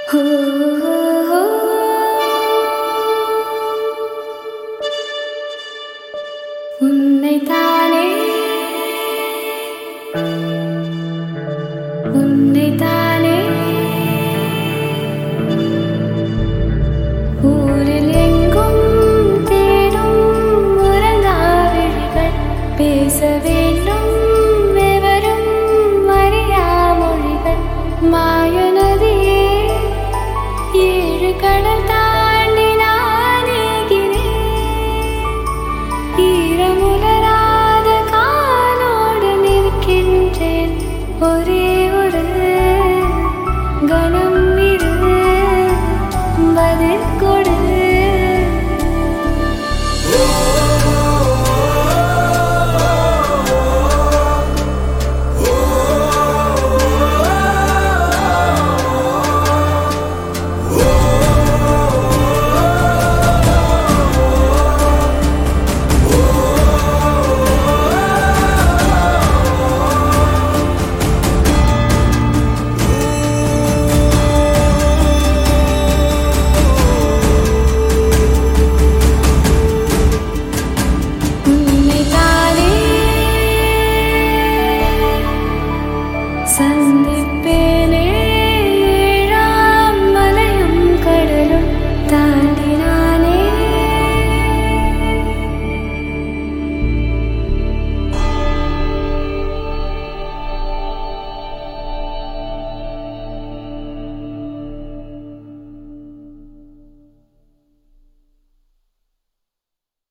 உன்னைத்தானே உன்னைத்தானே ஊரில் எங்கும் தேடும் உறங்கா விழிகள் பேச வேண்டும் எவரும் அறியா மொழிகள் மாய நதியே ஏழு கடல் தாண்டி நான் ஏகினேன் ஈரமுலராத காலோடு நிற்கின்றேன் ஒரே ஒரு கணம் இரு பதில் கொடு